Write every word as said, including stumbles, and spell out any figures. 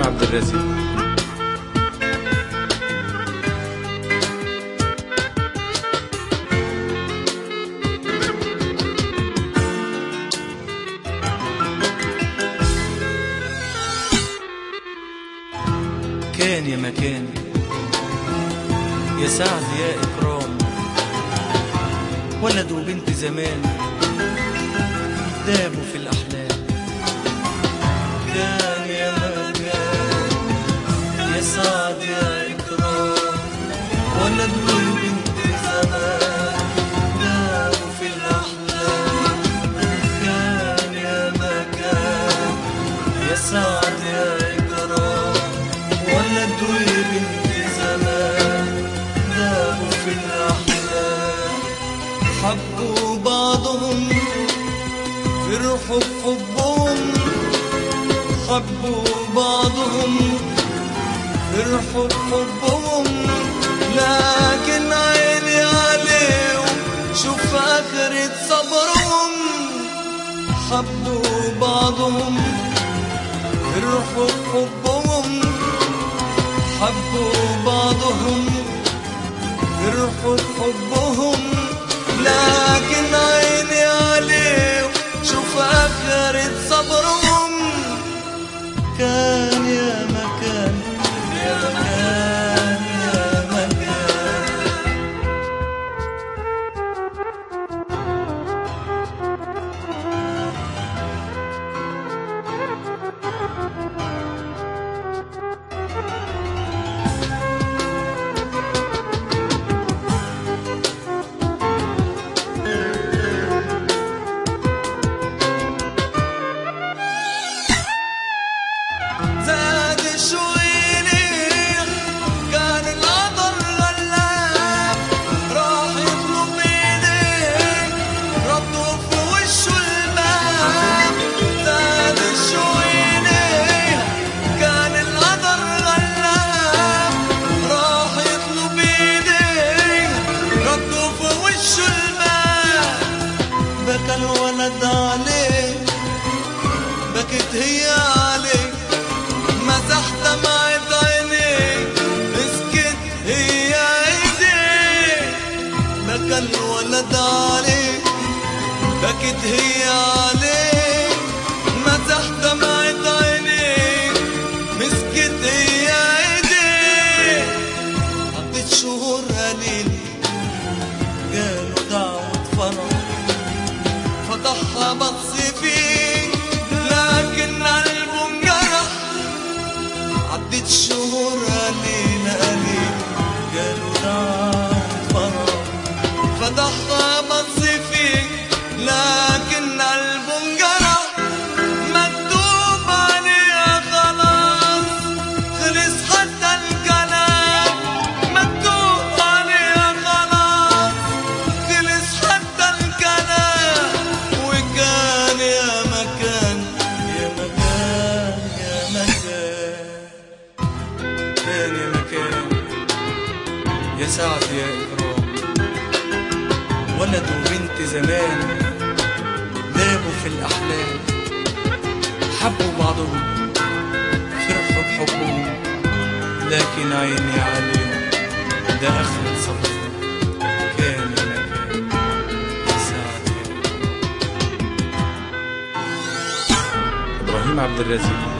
عبد الرازق. كان يا مكان يا سعد يا إكرام، ولد وبنت زمان دابوا في الأحلام. كان يا مكان يا سعد يا إكرام، ولد وبنت زمان دابوا في الأحلام. كان يا مكان يا سعد يا إكرام، ولد وبنت زمان دابوا في الأحلام. حبوا بعضهم فرحوا بحبهم، حبوا بعضهم فرحوا بحبهم، لكن عيني عليهم شوف آخرة صبرهم. حبوا بعضهم فرحوا بحبهم، حبوا بعضهم فرحوا بحبهم، لكن عيني عليهم شوف آخرة صبرهم. كان يا مكان يا مكان يا مكان. بكى الولد عليه بكت هي عليه، مسح دمعة عينيه مسكت هي ايديه. بكى الولد عليه بكت هي عليه، مسح دمعة عينيه مسكت هي ايديه. عدت شهور قليل جاله دعوة فرح، فتحها بص فيه لكن قلبه انجرح. عدت شهور قليلة قليل جاله دعوة فرح، فتحها بص فيه لكن قلبه انجرح. مكتوب عليها خلاص خلص حتى الكلام، مكتوب عليها خلاص خلص حتى الكلام. وكان يا مكان يا مكان يا مكان. كان يا مكان يا سعد يا إكرام، ولد وبنت زمان دابوا في الأحلام. حبوا بعضهم فرحوا بحبهم، لكن عيني عليهم ده آخرة صبرهم. كان يا مكان يا سعد يا إكرام. إبراهيم عبد الرازق.